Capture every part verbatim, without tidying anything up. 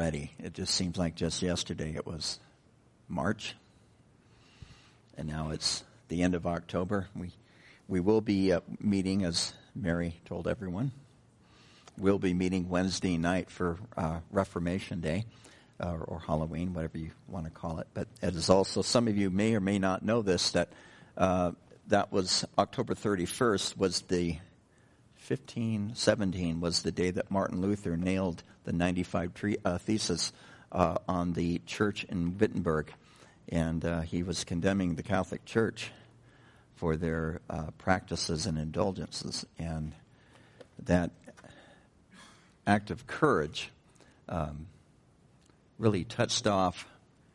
already. It just seems like just yesterday it was March, and now it's the end of October. We we will be uh, meeting, as Mary told everyone. We'll be meeting Wednesday night for uh, Reformation Day, uh, or, or Halloween, whatever you want to call it. But it is also, some of you may or may not know this, that uh, that was October thirty-first was the fifteen seventeen was the day that Martin Luther nailed the ninety-five tre- uh, Thesis uh, on the church in Wittenberg. And uh, he was condemning the Catholic Church for their uh, practices and indulgences. And that act of courage um, really touched off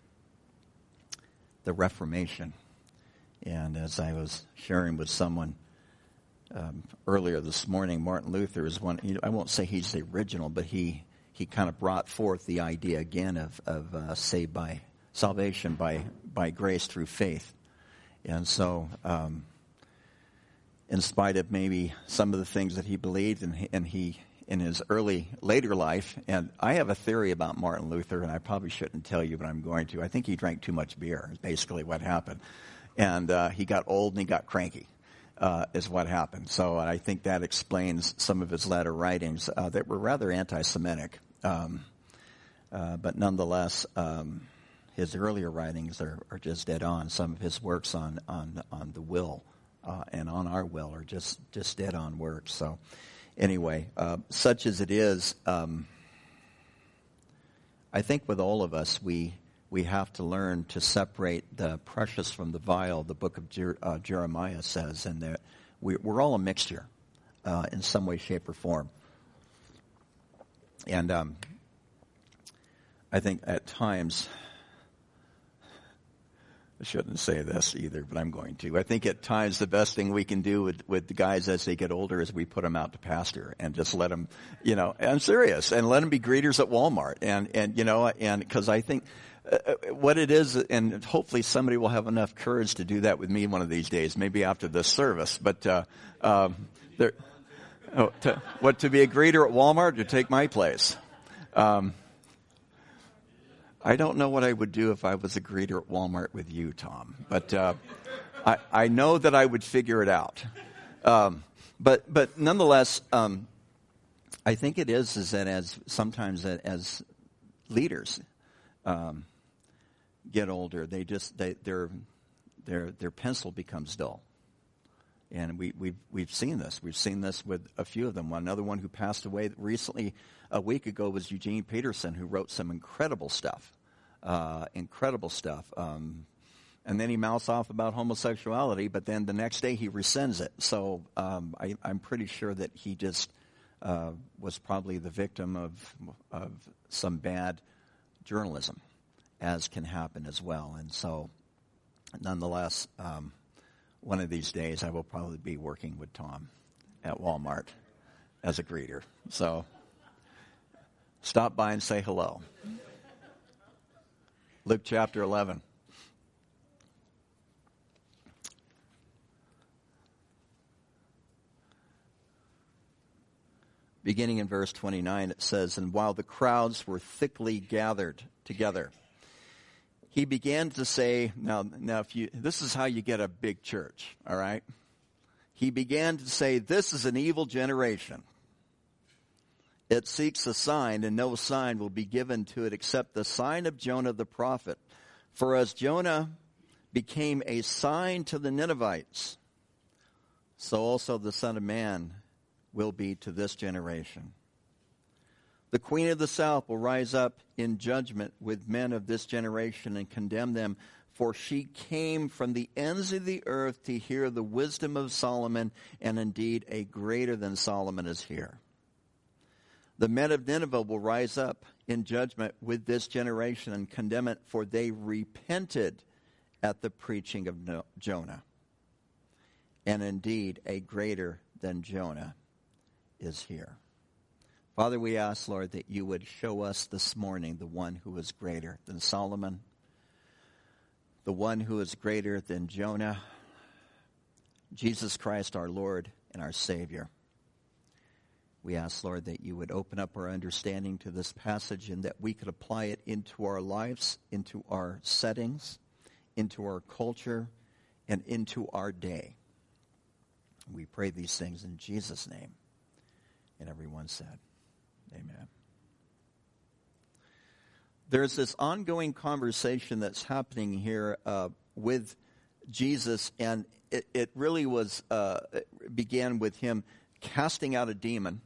the Reformation. And as I was sharing with someone um, earlier this morning, Martin Luther is one, I won't say he's the original, but he, he kind of brought forth the idea again of, of uh, saved by salvation by, by grace through faith. And so, um, in spite of maybe some of the things that he believed, and he, and he in his early, later life, and I have a theory about Martin Luther, and I probably shouldn't tell you, but I'm going to. I think he drank too much beer, is basically what happened. And uh, he got old and he got cranky, uh, is what happened. So I think that explains some of his latter writings uh, that were rather anti-Semitic. Um, uh, but nonetheless, um, his earlier writings are, are just dead on. Some of his works on on, on the will uh, and on our will are just, just dead on works. So anyway, uh, such as it is, um, I think with all of us, we we have to learn to separate the precious from the vile. The book of Jer- uh, Jeremiah says, and that we, we're all a mixture uh, in some way, shape, or form. And um, I think at times, I shouldn't say this either, but I'm going to. I think at times the best thing we can do with, with the guys as they get older is we put them out to pasture and just let them, you know, I'm serious, and let them be greeters at Walmart. And, and you know, and because I think uh, what it is, and hopefully somebody will have enough courage to do that with me one of these days, maybe after this service. But uh, um, there, oh, to, what, to be a greeter at Walmart, to take my place? Um I don't know what I would do if I was a greeter at Walmart with you, Tom, but uh, I, I know that I would figure it out. Um, but but nonetheless, um, I think it is is that as sometimes as leaders um, get older, they just they, their their their pencil becomes dull, and we we've we've seen this. We've seen this with a few of them. Another one who passed away recently a week ago was Eugene Peterson, who wrote some incredible stuff, uh, incredible stuff. Um, and then he mouths off about homosexuality, but then the next day he rescinds it. So um, I, I'm pretty sure that he just uh, was probably the victim of of some bad journalism, as can happen as well. And so, nonetheless, um, one of these days I will probably be working with Tom at Walmart as a greeter. So stop by and say hello. Luke chapter eleven. Beginning in verse twenty-nine, it says, "And while the crowds were thickly gathered together, he began to say," now, now if you, this is how you get a big church, all right? He began to say, "This is an evil generation. It seeks a sign, and no sign will be given to it except the sign of Jonah the prophet. For as Jonah became a sign to the Ninevites, so also the Son of Man will be to this generation. The queen of the south will rise up in judgment with men of this generation and condemn them, for she came from the ends of the earth to hear the wisdom of Solomon, and indeed a greater than Solomon is here. The men of Nineveh will rise up in judgment with this generation and condemn it, for they repented at the preaching of Jonah. And indeed, a greater than Jonah is here." Father, we ask, Lord, that you would show us this morning the one who is greater than Solomon, the one who is greater than Jonah, Jesus Christ, our Lord and our Savior. We ask, Lord, that you would open up our understanding to this passage and that we could apply it into our lives, into our settings, into our culture, and into our day. We pray these things in Jesus' name. And everyone said, amen. There's this ongoing conversation that's happening here uh, with Jesus, and it, it really was uh, it began with him casting out a demon.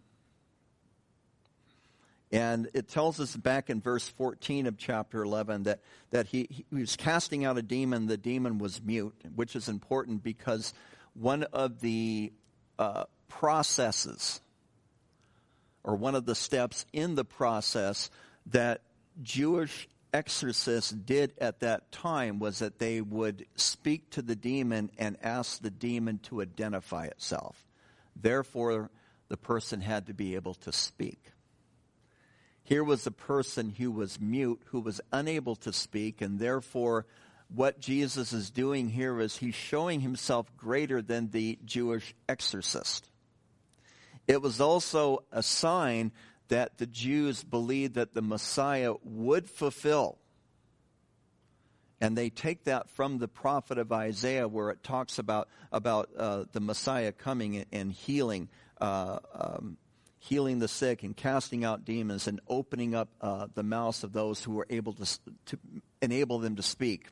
And it tells us back in verse fourteen of chapter eleven that, that he, he was casting out a demon. The demon was mute, which is important because one of the uh, processes or one of the steps in the process that Jewish exorcists did at that time was that they would speak to the demon and ask the demon to identify itself. Therefore, the person had to be able to speak. Here was a person who was mute, who was unable to speak, and therefore what Jesus is doing here is he's showing himself greater than the Jewish exorcist. It was also a sign that the Jews believed that the Messiah would fulfill. And they take that from the prophet of Isaiah, where it talks about, about uh, the Messiah coming and healing uh, um, healing the sick and casting out demons and opening up uh, the mouths of those who were able to, to enable them to speak.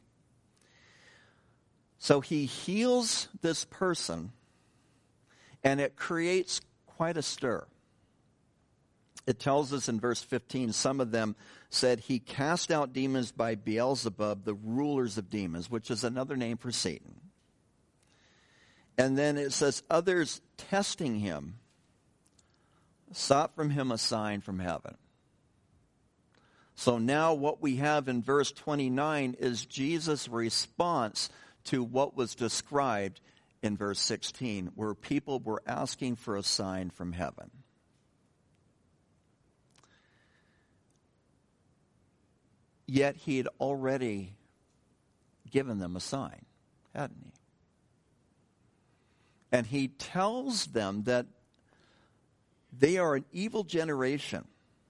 So he heals this person, and it creates quite a stir. It tells us in verse fifteen, some of them said he cast out demons by Beelzebub, the rulers of demons, which is another name for Satan. And then it says others testing him sought from him a sign from heaven. So now what we have in verse twenty-nine is Jesus' response to what was described in verse sixteen, where people were asking for a sign from heaven. Yet he had already given them a sign, hadn't he? And he tells them that they are an evil generation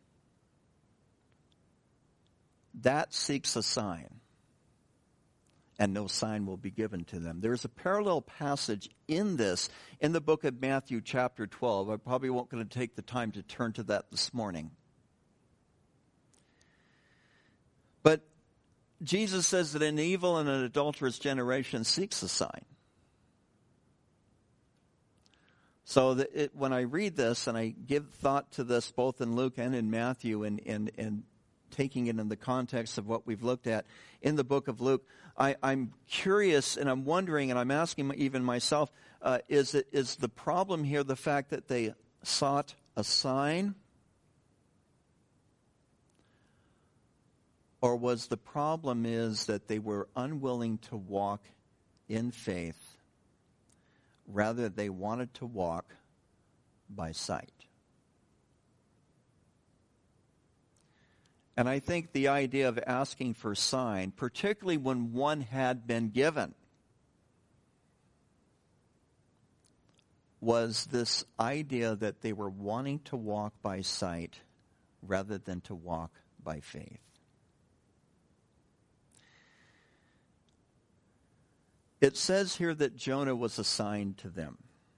that seeks a sign, and no sign will be given to them. There's a parallel passage in this in the book of Matthew chapter twelve. I probably won't going to take the time to turn to that this morning. But Jesus says that an evil and an adulterous generation seeks a sign. So that it, when I read this and I give thought to this both in Luke and in Matthew and, and, and taking it in the context of what we've looked at in the book of Luke, I, I'm curious and I'm wondering and I'm asking even myself, uh, is it is the problem here the fact that they sought a sign? Or was the problem is that they were unwilling to walk in faith? Rather, they wanted to walk by sight. And I think the idea of asking for a sign, particularly when one had been given, was this idea that they were wanting to walk by sight rather than to walk by faith. It says here that Jonah was assigned to them,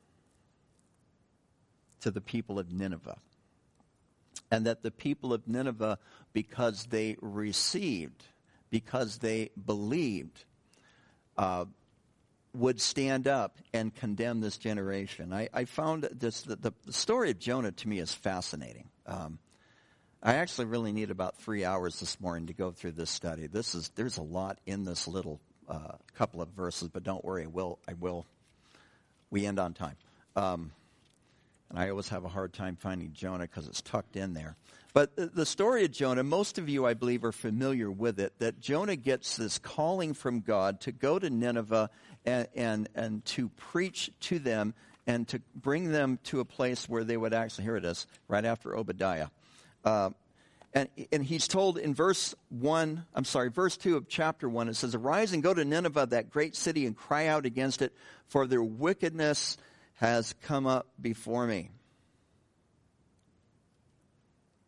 to the people of Nineveh. And that the people of Nineveh, because they received, because they believed, uh, would stand up and condemn this generation. I, I found this, the, the story of Jonah to me is fascinating. Um, I actually really need about three hours this morning to go through this study. This is there's a lot in this little uh, couple of verses, but don't worry, I will. I will. We end on time. Um, And I always have a hard time finding Jonah because it's tucked in there. But the story of Jonah, most of you, I believe, are familiar with it, that Jonah gets this calling from God to go to Nineveh and, and, and to preach to them and to bring them to a place where they would actually, here it is, right after Obadiah. Uh, and, and he's told in verse one, I'm sorry, verse two of chapter one, it says, "Arise and go to Nineveh, that great city, and cry out against it, for their wickedness has come up before me."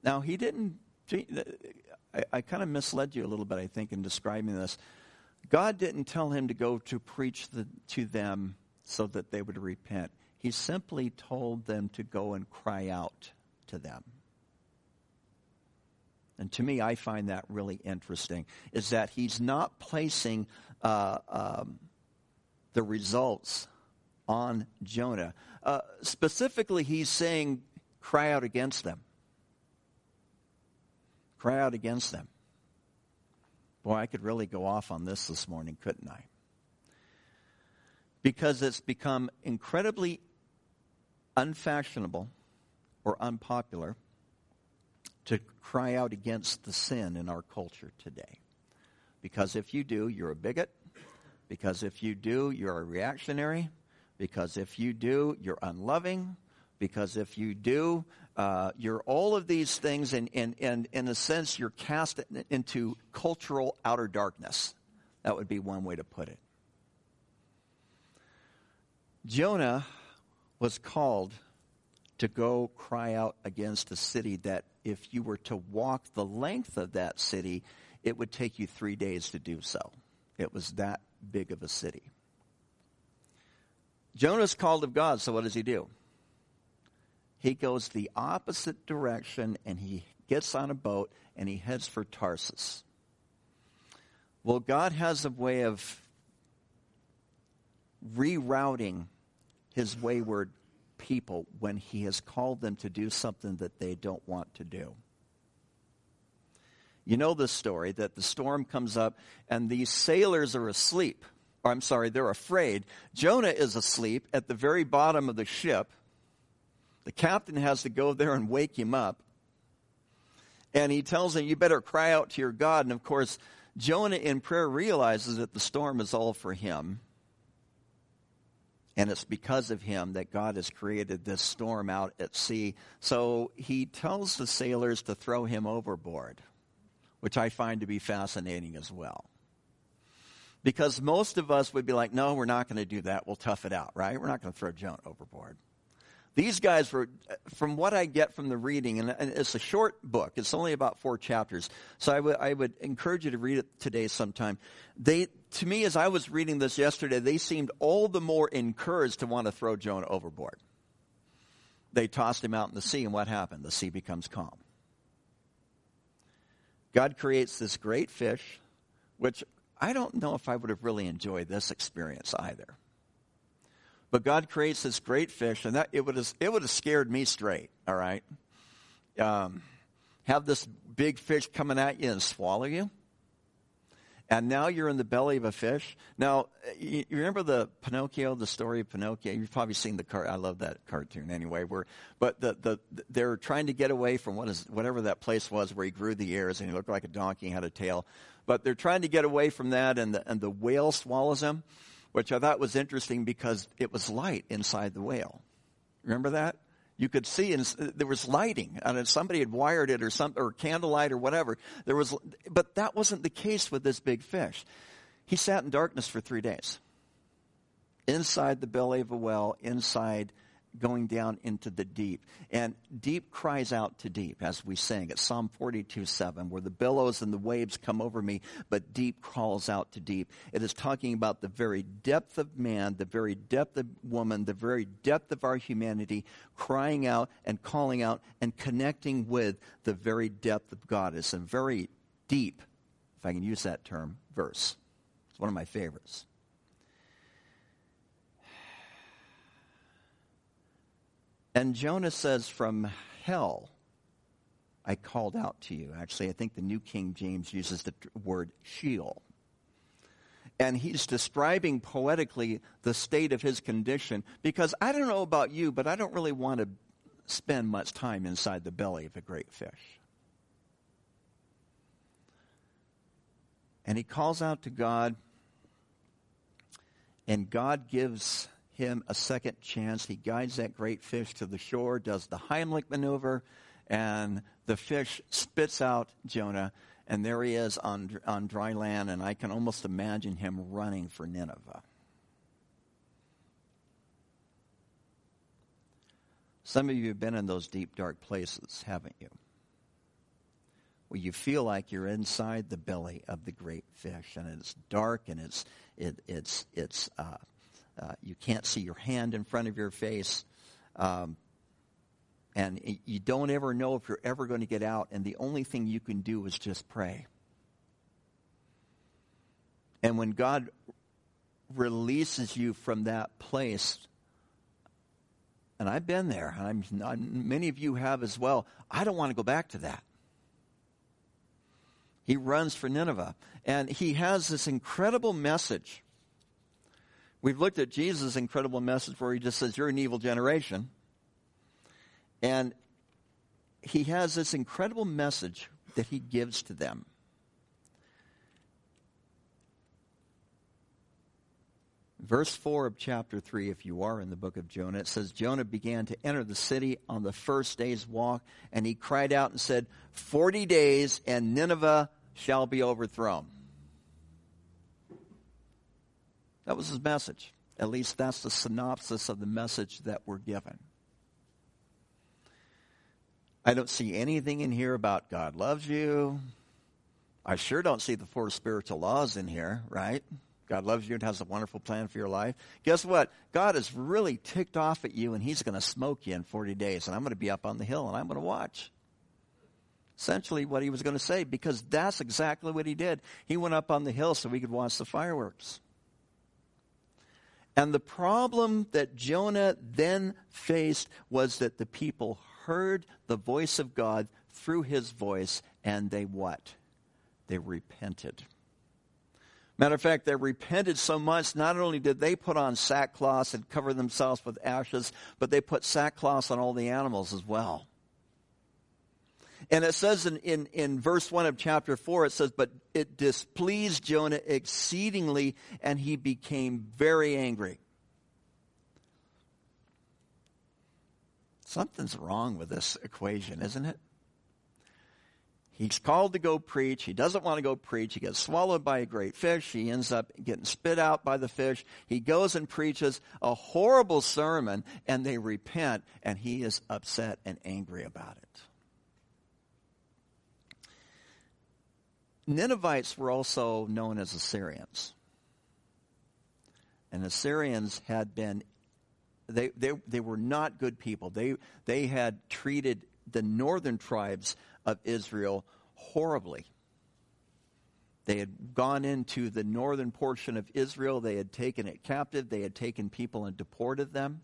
Now, he didn't, I, I kind of misled you a little bit, I think, in describing this. God didn't tell him to go to preach the, to them so that they would repent. He simply told them to go and cry out to them. And to me, I find that really interesting, is that he's not placing uh, um, the results on Jonah. Uh, specifically, he's saying, cry out against them. Cry out against them. Boy, I could really go off on this this morning, couldn't I? Because it's become incredibly unfashionable or unpopular to cry out against the sin in our culture today. Because if you do, you're a bigot. Because if you do, you're a reactionary. Because if you do, you're unloving. Because if you do, uh, you're all of these things, and, and, and in a sense, you're cast into cultural outer darkness. That would be one way to put it. Jonah was called to go cry out against a city that if you were to walk the length of that city, it would take you three days to do so. It was that big of a city. Jonah's called of God, so what does he do? He goes the opposite direction, and he gets on a boat, and he heads for Tarsus. Well, God has a way of rerouting his wayward people when he has called them to do something that they don't want to do. You know the story, that the storm comes up, and these sailors are asleep. Or, I'm sorry, they're afraid. Jonah is asleep at the very bottom of the ship. The captain has to go there and wake him up. And he tells them, you better cry out to your God. And of course, Jonah in prayer realizes that the storm is all for him. And it's because of him that God has created this storm out at sea. So he tells the sailors to throw him overboard, which I find to be fascinating as well. Because most of us would be like, no, we're not going to do that. We'll tough it out, right? We're not going to throw Jonah overboard. These guys were, from what I get from the reading, and it's a short book. It's only about four chapters. So I would I would encourage you to read it today sometime. They, to me, as I was reading this yesterday, they seemed all the more encouraged to want to throw Jonah overboard. They tossed him out in the sea, and what happened? The sea becomes calm. God creates this great fish, which I don't know if I would have really enjoyed this experience either. But God creates this great fish, and that it would have it would have scared me straight. All right, um, have this big fish coming at you and swallow you, and now you're in the belly of a fish. Now, you, you remember the Pinocchio, the story of Pinocchio? You've probably seen the car. I love that cartoon anyway. Where, but the the they're trying to get away from what is whatever that place was where he grew the ears and he looked like a donkey and had a tail. But they're trying to get away from that, and the and the whale swallows him, which I thought was interesting because it was light inside the whale. Remember that? You could see, and there was lighting, and somebody had wired it or something, or candlelight or whatever. There was, but that wasn't the case with this big fish. He sat in darkness for three days, inside the belly of a whale, inside, going down into the deep. And deep cries out to deep, as we sang at Psalm forty-two seven, where the billows and the waves come over me, but deep calls out to deep. It is talking about the very depth of man, the very depth of woman, the very depth of our humanity, crying out and calling out and connecting with the very depth of God. It's a very deep, if I can use that term, verse. It's one of my favorites. And Jonah says, from hell, I called out to you. Actually, I think the New King James uses the word Sheol. And he's describing poetically the state of his condition. Because I don't know about you, but I don't really want to spend much time inside the belly of a great fish. And he calls out to God. And God gives him a second chance. He guides that great fish to the shore, does the Heimlich maneuver, and the fish spits out Jonah, and there he is on on dry land, and I can almost imagine him running for Nineveh. Some of you have been in those deep, dark places, haven't you? where you feel like you're inside the belly of the great fish, and it's dark, and it's it, it's it's uh, uh, you can't see your hand in front of your face, um, and it, you don't ever know if you're ever going to get out. And the only thing you can do is just pray. And when God releases you from that place, and I've been there, and I'm, I'm, many of you have as well, I don't want to go back to that. He runs for Nineveh, and he has this incredible message. We've looked at Jesus' incredible message where he just says, you're an evil generation. And he has this incredible message that he gives to them. Verse four of chapter three, if you are in the book of Jonah, it says, Jonah began to enter the city on the first day's walk, and he cried out and said, forty days and Nineveh shall be overthrown. That was his message. At least that's the synopsis of the message that we're given. I don't see anything in here about God loves you. I sure don't see the four spiritual laws in here, right? God loves you and has a wonderful plan for your life. Guess what? God is really ticked off at you, and he's going to smoke you in forty days. And I'm going to be up on the hill, and I'm going to watch. Essentially what he was going to say, because that's exactly what he did. He went up on the hill so he could watch the fireworks. And the problem that Jonah then faced was that the people heard the voice of God through his voice, and they what? They repented. Matter of fact, they repented so much, not only did they put on sackcloth and cover themselves with ashes, but they put sackcloth on all the animals as well. And it says in, in, in verse one of chapter four, it says, but it displeased Jonah exceedingly, and he became very angry. Something's wrong with this equation, isn't it? He's called to go preach. He doesn't want to go preach. He gets swallowed by a great fish. He ends up getting spit out by the fish. He goes and preaches a horrible sermon, and they repent, and he is upset and angry about it. Ninevites were also known as Assyrians. And Assyrians had been, they, they, they were not good people. They, they had treated the northern tribes of Israel horribly. They had gone into the northern portion of Israel. They had taken it captive. They had taken people and deported them.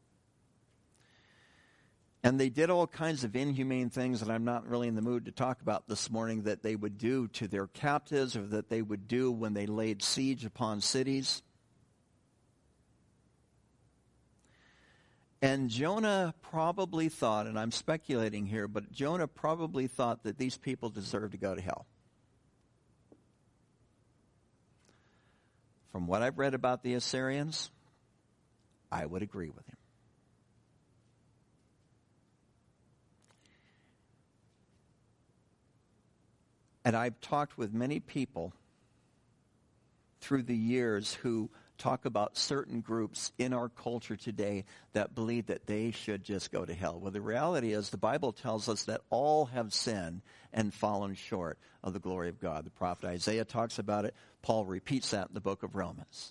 And they did all kinds of inhumane things that I'm not really in the mood to talk about this morning that they would do to their captives, or that they would do when they laid siege upon cities. And Jonah probably thought, and I'm speculating here, but Jonah probably thought that these people deserved to go to hell. From what I've read about the Assyrians, I would agree with him. And I've talked with many people through the years who talk about certain groups in our culture today that believe that they should just go to hell. Well, the reality is the Bible tells us that all have sinned and fallen short of the glory of God. The prophet Isaiah talks about it. Paul repeats that in the book of Romans.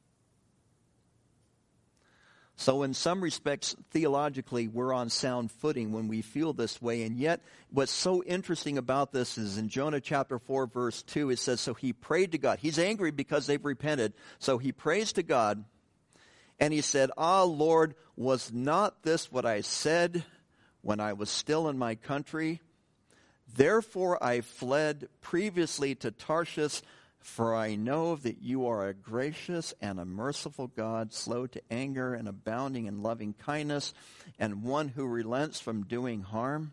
So in some respects, theologically, we're on sound footing when we feel this way. And yet, what's so interesting about this is in Jonah chapter four, verse two, it says, so he prayed to God. He's angry because they've repented. So he prays to God, and he said, ah, Lord, was not this what I said when I was still in my country? Therefore I fled previously to Tarshish, for I know that you are a gracious and a merciful God, slow to anger and abounding in loving kindness, and one who relents from doing harm.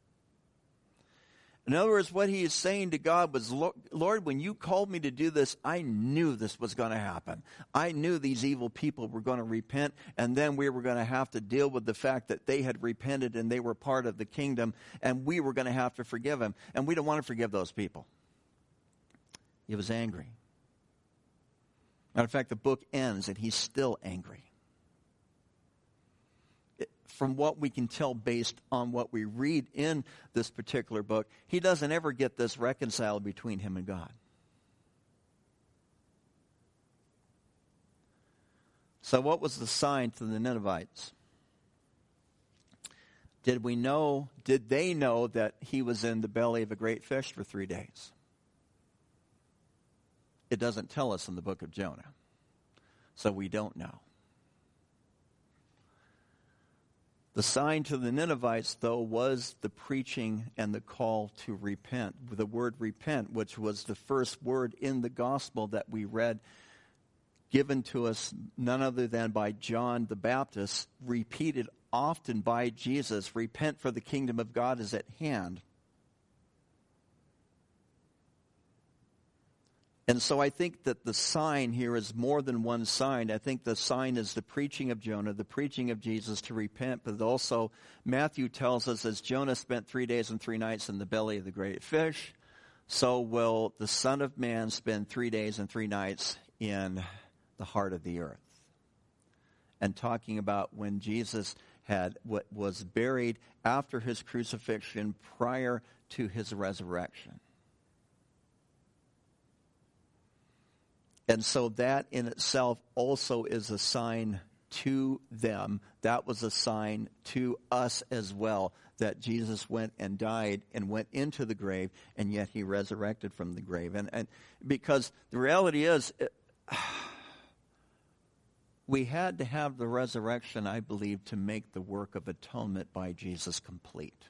In other words, what he is saying to God was, Lord, when you called me to do this, I knew this was going to happen. I knew these evil people were going to repent, and then we were going to have to deal with the fact that they had repented and they were part of the kingdom, and we were going to have to forgive them. And we don't want to forgive those people. He was angry. Matter of fact, the book ends and he's still angry. It, from what we can tell based on what we read in this particular book, he doesn't ever get this reconciled between him and God. So what was the sign to the Ninevites? Did we know, did they know that he was in the belly of a great fish for three days? It doesn't tell us in the book of Jonah. So we don't know. The sign to the Ninevites, though, was the preaching and the call to repent. The word repent, which was the first word in the gospel that we read, given to us none other than by John the Baptist, repeated often by Jesus, repent for the kingdom of God is at hand. And so I think that the sign here is more than one sign. I think the sign is the preaching of Jonah, the preaching of Jesus to repent, but also Matthew tells us as Jonah spent three days and three nights in the belly of the great fish, so will the Son of Man spend three days and three nights in the heart of the earth. And talking about when Jesus had what was buried after his crucifixion prior to his resurrection. And so that in itself also is a sign to them. That was a sign to us as well, that Jesus went and died and went into the grave, and yet he resurrected from the grave. And, and because the reality is, it, we had to have the resurrection, I believe, to make the work of atonement by Jesus complete.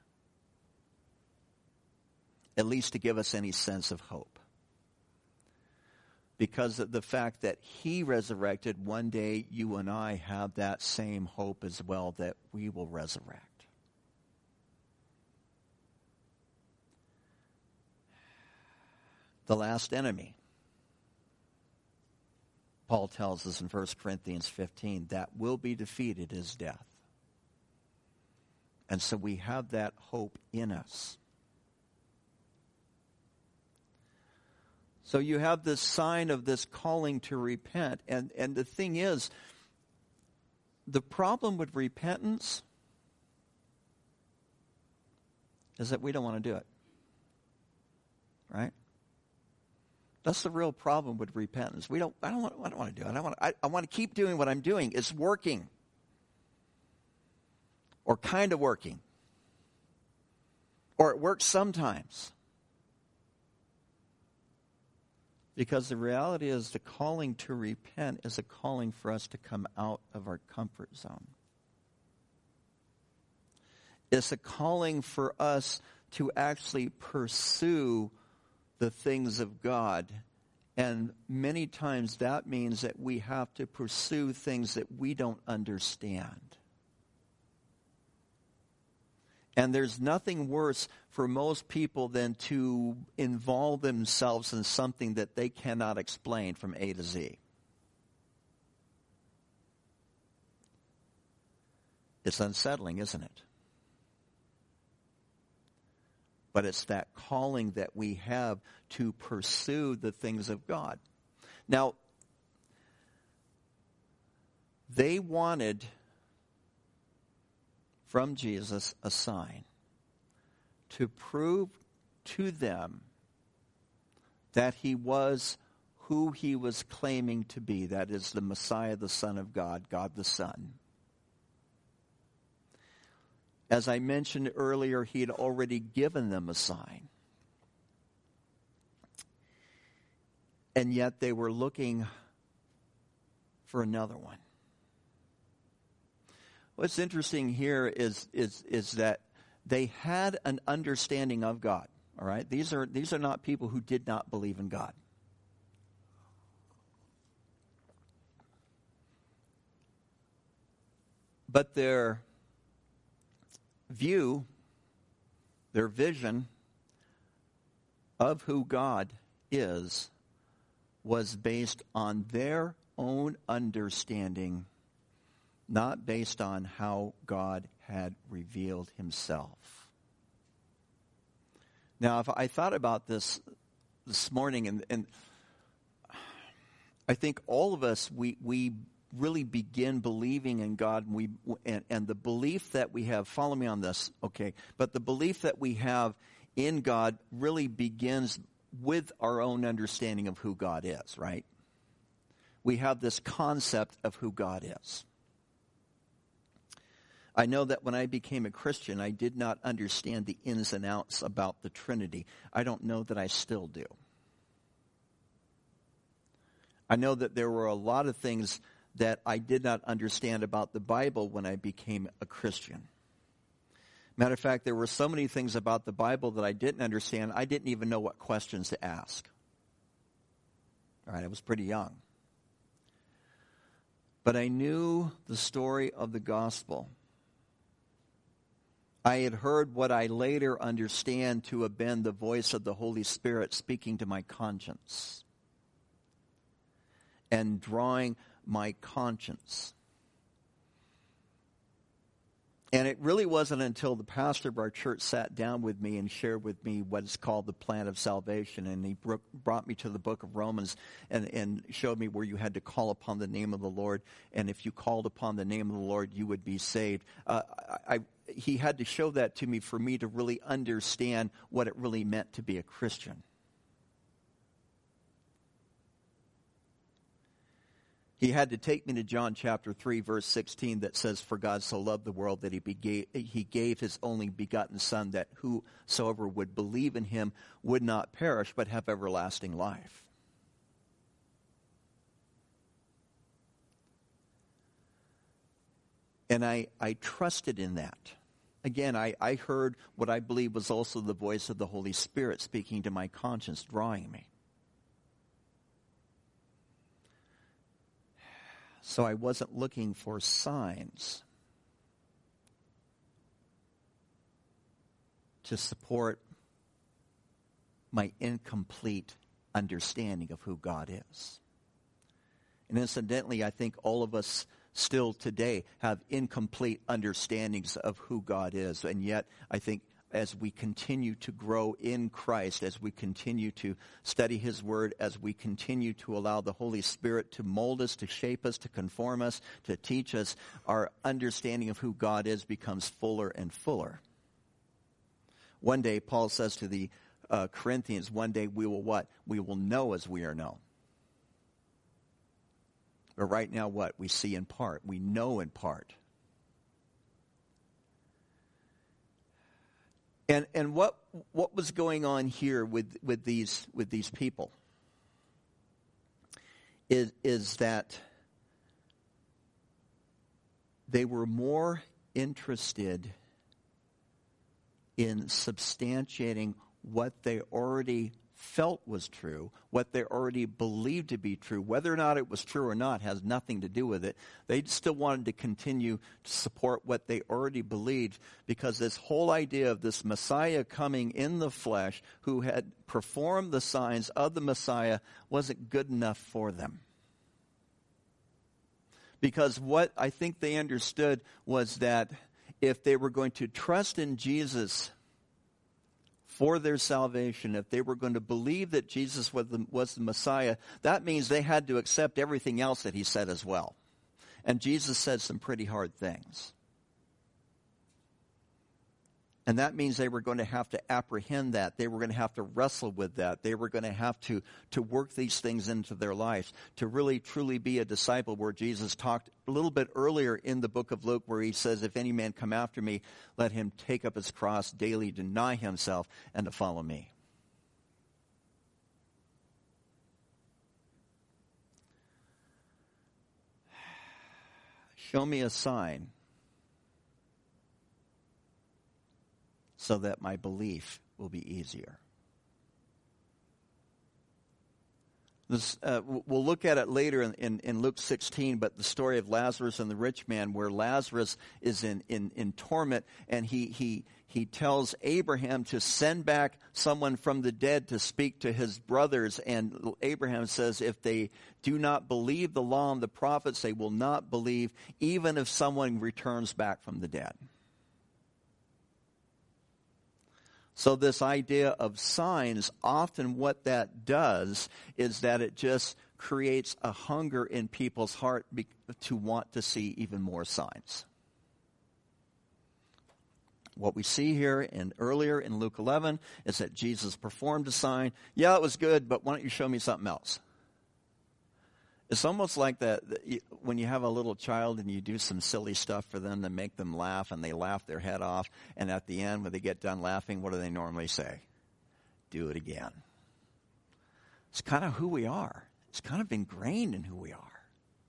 At least to give us any sense of hope. Because of the fact that he resurrected, one day you and I have that same hope as well, that we will resurrect. The last enemy, Paul tells us in First Corinthians fifteen, that will be defeated is death. And so we have that hope in us. So you have this sign of this calling to repent. And, and the thing is, the problem with repentance is that we don't want to do it. Right? That's the real problem with repentance. We don't, I don't want, I don't want to do it. I want, I, I want to keep doing what I'm doing. It's working. Or kind of working. Or it works sometimes. Because the reality is the calling to repent is a calling for us to come out of our comfort zone. It's a calling for us to actually pursue the things of God. And many times that means that we have to pursue things that we don't understand. And there's nothing worse for most people than to involve themselves in something that they cannot explain from A to Z. It's unsettling, isn't it? But it's that calling that we have to pursue the things of God. Now, they wanted from Jesus a sign to prove to them that he was who he was claiming to be, that is the Messiah, the Son of God, God the Son. As I mentioned earlier, he had already given them a sign. And yet they were looking for another one. What's interesting here is, is, is that they had an understanding of God. All right? These are, these are not people who did not believe in God. But their view, their vision of who God is was based on their own understanding, not based on how God had revealed himself. Now, if I thought about this this morning, and, and I think all of us, we, we really begin believing in God, and we and, and the belief that we have, follow me on this, okay, but the belief that we have in God really begins with our own understanding of who God is, right? We have this concept of who God is. I know that when I became a Christian, I did not understand the ins and outs about the Trinity. I don't know that I still do. I know that there were a lot of things that I did not understand about the Bible when I became a Christian. Matter of fact, there were so many things about the Bible that I didn't understand, I didn't even know what questions to ask. All right, I was pretty young. But I knew the story of the gospel. I had heard what I later understand to have been the voice of the Holy Spirit speaking to my conscience and drawing my conscience. And it really wasn't until the pastor of our church sat down with me and shared with me what is called the plan of salvation. And he brought me to the book of Romans and, and showed me where you had to call upon the name of the Lord. And if you called upon the name of the Lord, you would be saved. Uh, I, I, he had to show that to me for me to really understand what it really meant to be a Christian. He had to take me to John chapter three, verse sixteen, that says, "For God so loved the world that he, begave, he gave his only begotten Son, that whosoever would believe in him would not perish, but have everlasting life." And I, I trusted in that. Again, I, I heard what I believe was also the voice of the Holy Spirit speaking to my conscience, drawing me. So I wasn't looking for signs to support my incomplete understanding of who God is. And incidentally, I think all of us still today have incomplete understandings of who God is. And yet, I think as we continue to grow in Christ, as we continue to study his word, as we continue to allow the Holy Spirit to mold us, to shape us, to conform us, to teach us, our understanding of who God is becomes fuller and fuller. One day, Paul says to the uh, Corinthians, one day we will what? We will know as we are known. But right now what? We see in part. We know in part. And and what what was going on here with, with these with these people is is that they were more interested in substantiating what they already felt was true, what they already believed to be true. Whether or not it was true or not has nothing to do with it. They still wanted to continue to support what they already believed, because this whole idea of this Messiah coming in the flesh who had performed the signs of the Messiah wasn't good enough for them. Because what I think they understood was that if they were going to trust in Jesus for their salvation, if they were going to believe that Jesus was the, was the Messiah, that means they had to accept everything else that he said as well. And Jesus said some pretty hard things. And that means they were going to have to apprehend that. They were going to have to wrestle with that. They were going to have to, to work these things into their lives to really, truly be a disciple, where Jesus talked a little bit earlier in the book of Luke, where he says, if any man come after me, let him take up his cross daily, deny himself, and to follow me. Show me a sign so that my belief will be easier. This, uh, we'll look at it later in, in, in Luke sixteen, but the story of Lazarus and the rich man, where Lazarus is in, in, in torment, and he, he, he tells Abraham to send back someone from the dead to speak to his brothers. And Abraham says, if they do not believe the law and the prophets, they will not believe, even if someone returns back from the dead. So this idea of signs, often what that does is that it just creates a hunger in people's heart be- to want to see even more signs. What we see here and earlier in Luke eleven is that Jesus performed a sign. Yeah, it was good, but why don't you show me something else? It's almost like that when you have a little child and you do some silly stuff for them to make them laugh, and they laugh their head off, and at the end, when they get done laughing, what do they normally say? Do it again. It's kind of who we are. It's kind of ingrained in who we are.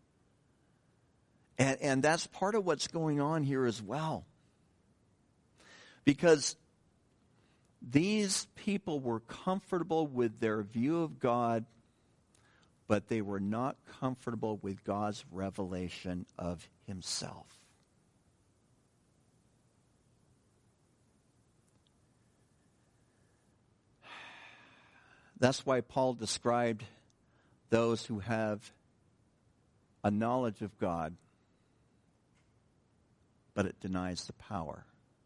And, and that's part of what's going on here as well. Because these people were comfortable with their view of God, but they were not comfortable with God's revelation of himself. That's why Paul described those who have a knowledge of God, but it denies the power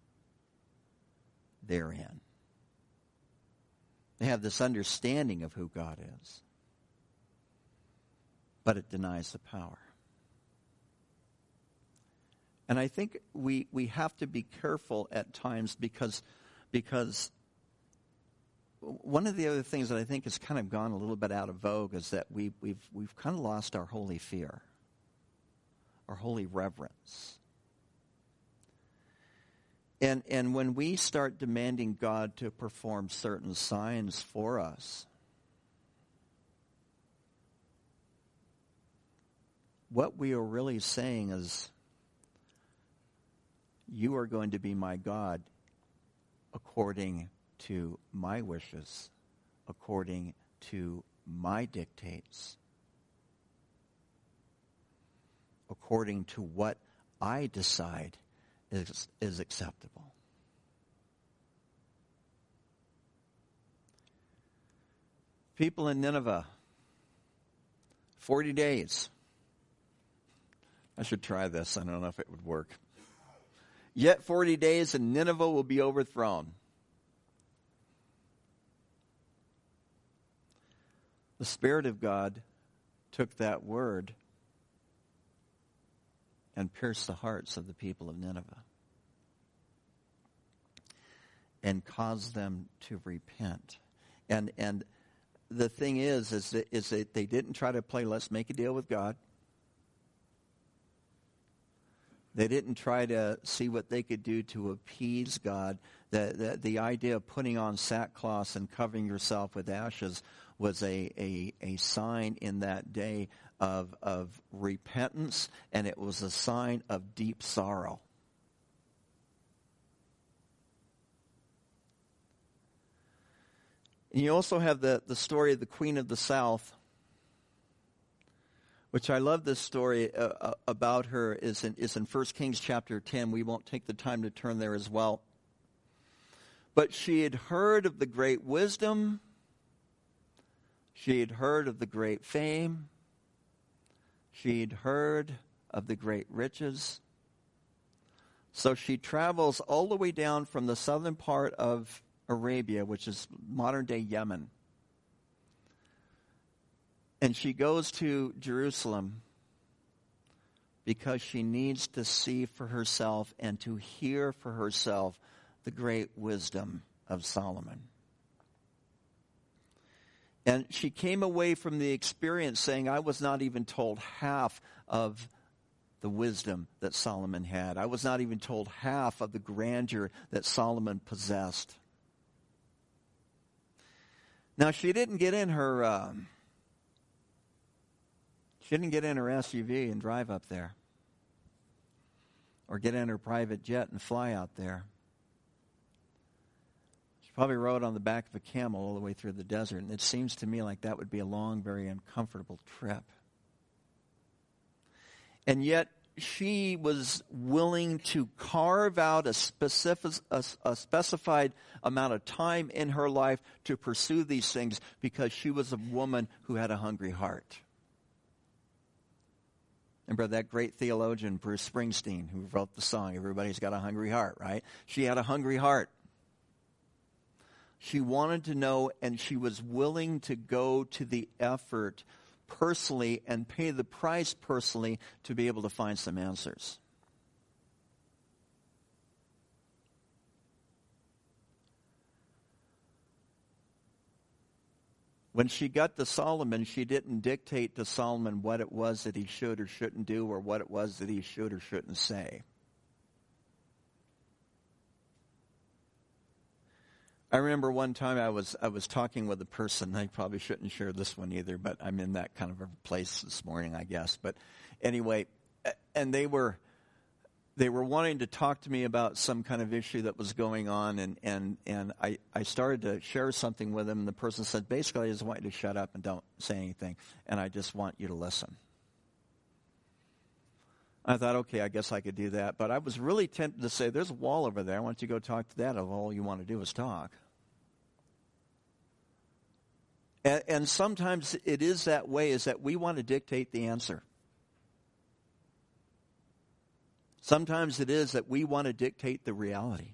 therein. They have this understanding of who God is, but it denies the power. And I think we, we have to be careful at times because, because one of the other things that I think has kind of gone a little bit out of vogue is that we, we've, we've kind of lost our holy fear, our holy reverence. And, and when we start demanding God to perform certain signs for us, what we are really saying is, you are going to be my God according to my wishes, according to my dictates, according to what I decide is, is acceptable. People in Nineveh, forty days. I should try this. I don't know if it would work. Yet forty days and Nineveh will be overthrown. The Spirit of God took that word and pierced the hearts of the people of Nineveh and caused them to repent. And and the thing is, is that, is that they didn't try to play let's make a deal with God. They didn't try to see what they could do to appease God. The, the, the idea of putting on sackcloth and covering yourself with ashes was a, a, a sign in that day of, of repentance, and it was a sign of deep sorrow. And you also have the, the story of the Queen of the South, which I love this story uh, about her, is in, is in First Kings chapter ten. We won't take the time to turn there as well. But she had heard of the great wisdom. She had heard of the great fame. She had heard of the great riches. So she travels all the way down from the southern part of Arabia, which is modern-day Yemen. And she goes to Jerusalem because she needs to see for herself and to hear for herself the great wisdom of Solomon. And she came away from the experience saying, I was not even told half of the wisdom that Solomon had. I was not even told half of the grandeur that Solomon possessed. Now, she didn't get in her... Um, She didn't get in her S U V and drive up there, or get in her private jet and fly out there. She probably rode on the back of a camel all the way through the desert, and it seems to me like that would be a long, very uncomfortable trip. And yet, she was willing to carve out a specific, a, a specified amount of time in her life to pursue these things because she was a woman who had a hungry heart. Remember that great theologian, Bruce Springsteen, who wrote the song, Everybody's Got a Hungry Heart, right? She had a hungry heart. She wanted to know, and she was willing to go to the effort personally and pay the price personally to be able to find some answers. When she got to Solomon, she didn't dictate to Solomon what it was that he should or shouldn't do, or what it was that he should or shouldn't say. I remember one time I was I was talking with a person. I probably shouldn't share this one either, but I'm in that kind of a place this morning, I guess. But anyway, and they were they were wanting to talk to me about some kind of issue that was going on, and and and I I started to share something with them, and the person said, basically, I just want you to shut up and don't say anything, and I just want you to listen. I thought, okay, I guess I could do that, but I was really tempted to say, there's a wall over there. Why don't you go talk to that if all you want to do is talk? And, and sometimes it is that way, is that we want to dictate the answer. Sometimes it is that we want to dictate the reality.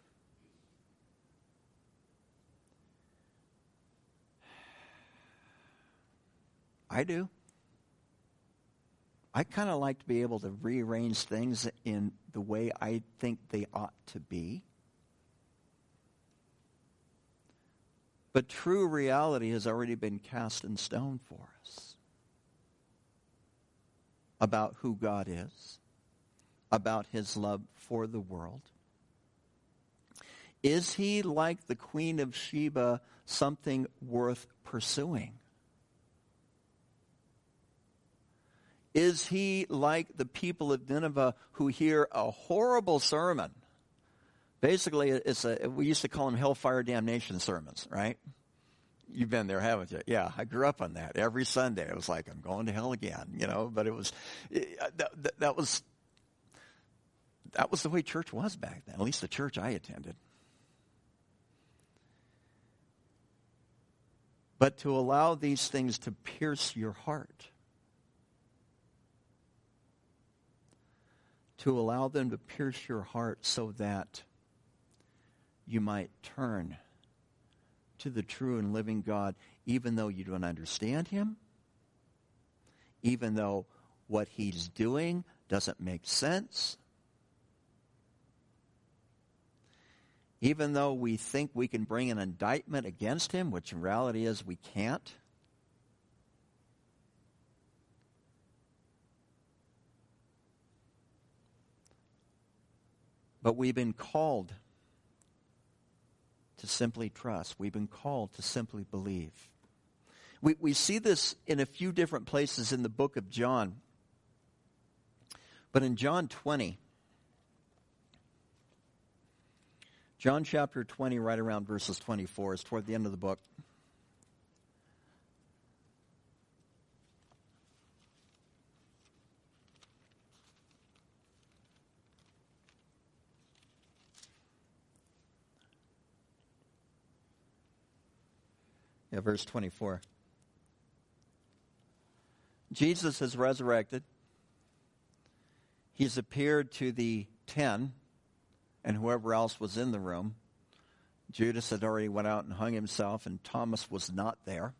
I do. I kind of like to be able to rearrange things in the way I think they ought to be. But true reality has already been cast in stone for us about who God is, about his love for the world. Is he, like the Queen of Sheba, something worth pursuing? Is he like the people of Nineveh who hear a horrible sermon? Basically, it's a, we used to call them hellfire damnation sermons, right? You've been there, haven't you? Yeah, I grew up on that. Every Sunday, it was like, I'm going to hell again, you know. But it was, it, that, that was, that was the way church was back then, at least the church I attended. But to allow these things to pierce your heart, to allow them to pierce your heart so that you might turn to the true and living God, even though you don't understand him, even though what he's doing doesn't make sense, even though we think we can bring an indictment against him, which in reality is we can't. But we've been called to simply trust. We've been called to simply believe. We, we see this in a few different places in the book of John. But in John twenty, John chapter twenty, right around verses twenty-four, is toward the end of the book. Yeah, verse twenty-four. Jesus has resurrected. He's appeared to the ten and whoever else was in the room. Judas had already went out and hung himself, and Thomas was not there.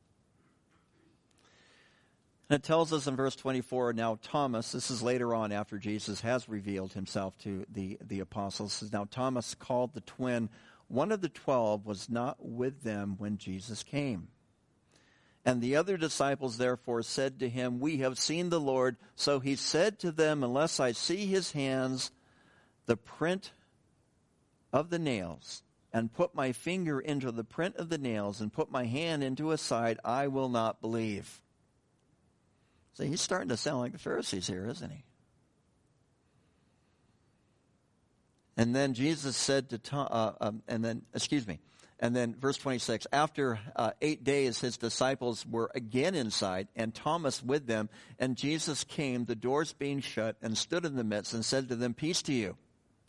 And it tells us in verse twenty-four, now Thomas, this is later on after Jesus has revealed himself to the, the apostles, says, now Thomas, called the twin, one of the twelve, was not with them when Jesus came. And the other disciples therefore said to him, we have seen the Lord. So he said to them, unless I see his hands, the print of the nails, and put my finger into the print of the nails, and put my hand into his side, I will not believe. So he's starting to sound like the Pharisees here, isn't he? And then Jesus said to Tom, uh, um, and then, excuse me, and then verse twenty-six, after uh, eight days his disciples were again inside, and Thomas with them, and Jesus came, the doors being shut, and stood in the midst, and said to them, peace to you.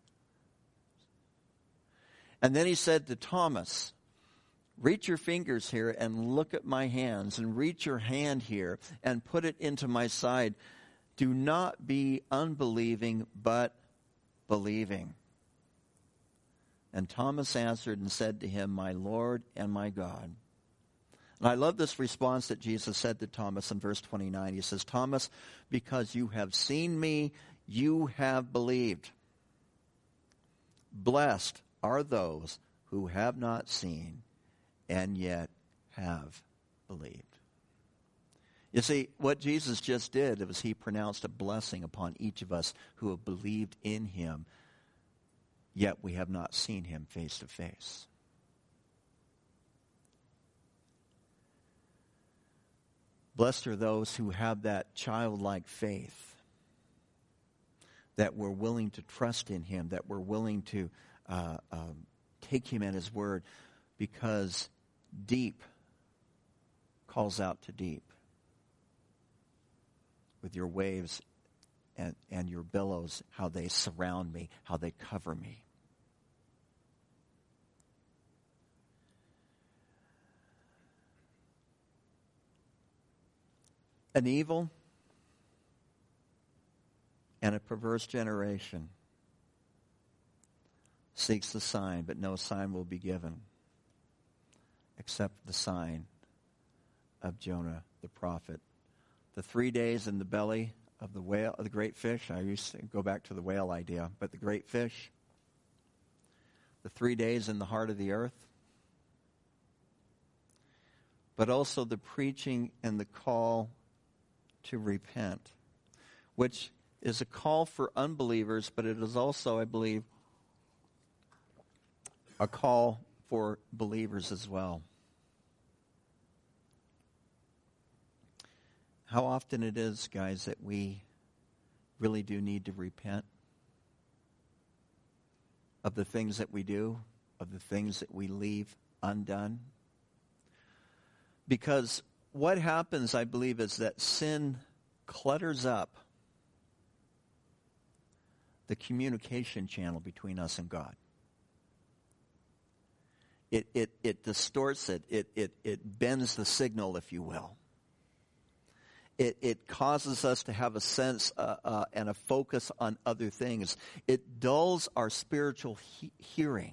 And then he said to Thomas, reach your fingers here and look at my hands, and reach your hand here and put it into my side. Do not be unbelieving, but believing. And Thomas answered and said to him, my Lord and my God. And I love this response that Jesus said to Thomas in verse twenty-nine. He says, Thomas, because you have seen me, you have believed. Blessed are those who have not seen and yet have believed. You see, what Jesus just did was he pronounced a blessing upon each of us who have believed in him, yet we have not seen him face to face. Blessed are those who have that childlike faith, that we're willing to trust in him, that we're willing to uh, um, take him at his word, because deep calls out to deep. With your waves and, and your billows, how they surround me, how they cover me. An evil and a perverse generation seeks the sign, but no sign will be given except the sign of Jonah the prophet. The three days in the belly of the whale, of the great fish. I used to go back to the whale idea, but the great fish. The three days in the heart of the earth. But also the preaching and the call to repent, which is a call for unbelievers, but it is also, I believe, a call for believers as well. How often it is, guys, that we really do need to repent of the things that we do, of the things that we leave undone. Because what happens, I believe, is that sin clutters up the communication channel between us and God. It it it distorts it. It it it bends the signal, if you will. It it causes us to have a sense uh, uh, and a focus on other things. It dulls our spiritual he- hearing,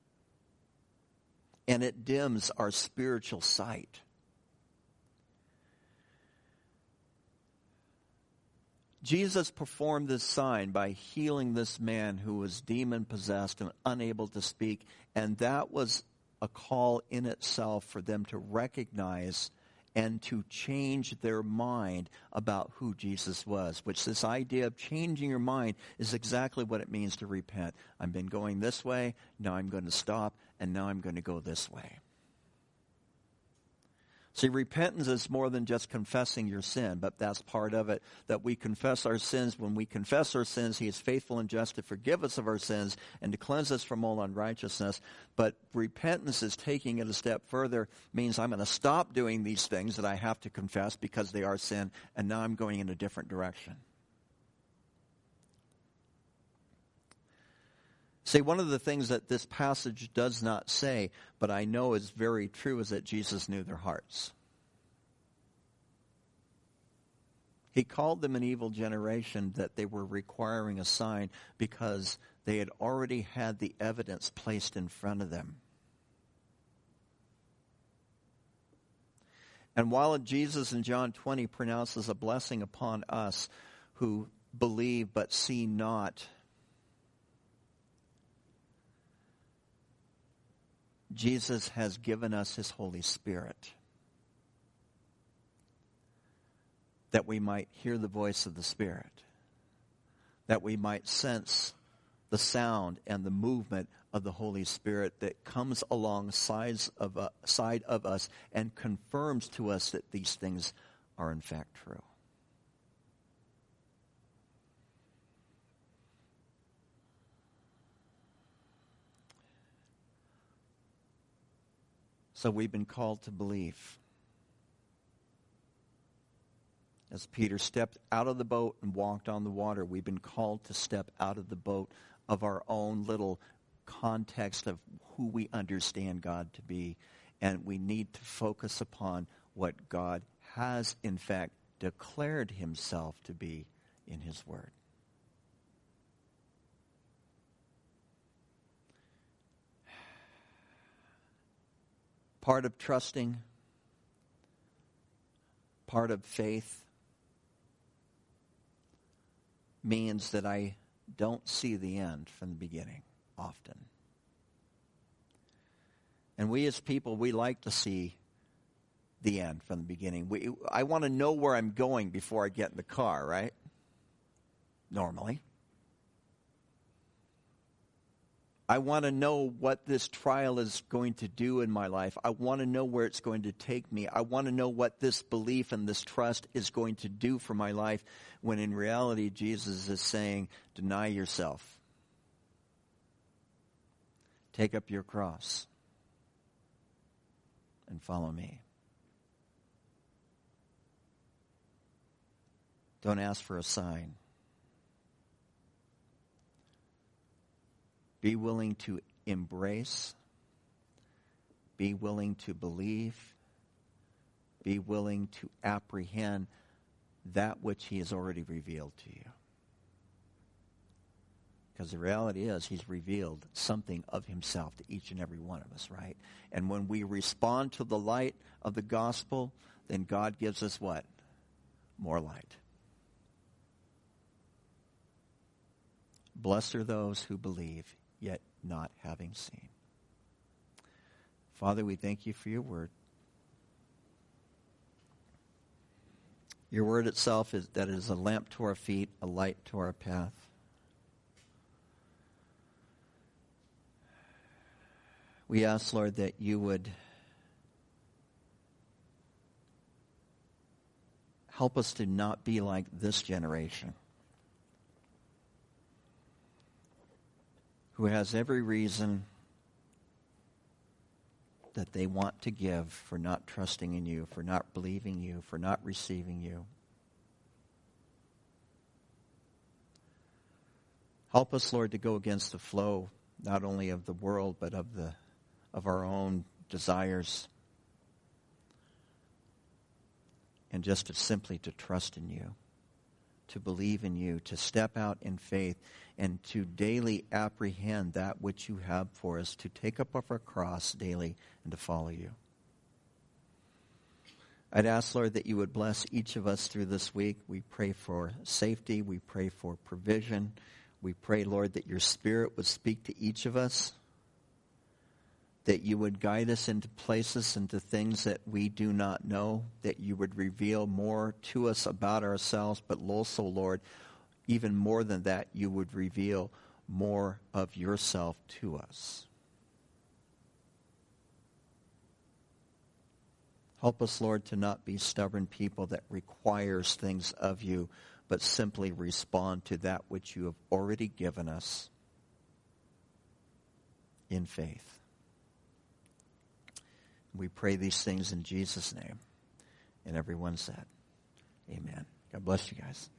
and it dims our spiritual sight. Jesus performed this sign by healing this man who was demon-possessed and unable to speak, and that was a call in itself for them to recognize and to change their mind about who Jesus was, which this idea of changing your mind is exactly what it means to repent. I've been going this way, now I'm going to stop, and now I'm going to go this way. See, repentance is more than just confessing your sin, but that's part of it, that we confess our sins. When we confess our sins, he is faithful and just to forgive us of our sins and to cleanse us from all unrighteousness. But repentance is taking it a step further, means I'm going to stop doing these things that I have to confess because they are sin, and now I'm going in a different direction. See, one of the things that this passage does not say, but I know is very true, is that Jesus knew their hearts. He called them an evil generation, that they were requiring a sign because they had already had the evidence placed in front of them. And while Jesus in John twenty pronounces a blessing upon us who believe but see not, Jesus has given us his Holy Spirit, that we might hear the voice of the Spirit, that we might sense the sound and the movement of the Holy Spirit that comes alongside of, uh, side of us and confirms to us that these things are in fact true. So we've been called to believe. As Peter stepped out of the boat and walked on the water, we've been called to step out of the boat of our own little context of who we understand God to be. And we need to focus upon what God has, in fact, declared himself to be in his word. Part of trusting part of faith means that I don't see the end from the beginning often. And we as people, we like to see the end from the beginning. We, I want to know where I'm going before I get in the car, right? Normally. I want to know what this trial is going to do in my life. I want to know where it's going to take me. I want to know what this belief and this trust is going to do for my life, when in reality Jesus is saying, deny yourself. Take up your cross and follow me. Don't ask for a sign. Be willing to embrace. Be willing to believe. Be willing to apprehend that which he has already revealed to you. Because the reality is, he's revealed something of himself to each and every one of us, right? And when we respond to the light of the gospel, then God gives us what? More light. Blessed are those who believe, yet not having seen. Father, we thank you for your word. Your word itself is that it is a lamp to our feet, a light to our path. We ask, Lord, that you would help us to not be like this generation, who has every reason that they want to give for not trusting in you, for not believing you, for not receiving you. Help us, Lord, to go against the flow, not only of the world, but of the of our own desires, and just to simply to trust in you, to believe in you, to step out in faith, and to daily apprehend that which you have for us, to take up our cross daily and to follow you. I'd ask, Lord, that you would bless each of us through this week. We pray for safety. We pray for provision. We pray, Lord, that your Spirit would speak to each of us, that you would guide us into places, into things that we do not know, that you would reveal more to us about ourselves, but also, Lord, even more than that, you would reveal more of yourself to us. Help us, Lord, to not be stubborn people that requires things of you, but simply respond to that which you have already given us in faith. We pray these things in Jesus' name. And everyone said, amen. God bless you guys.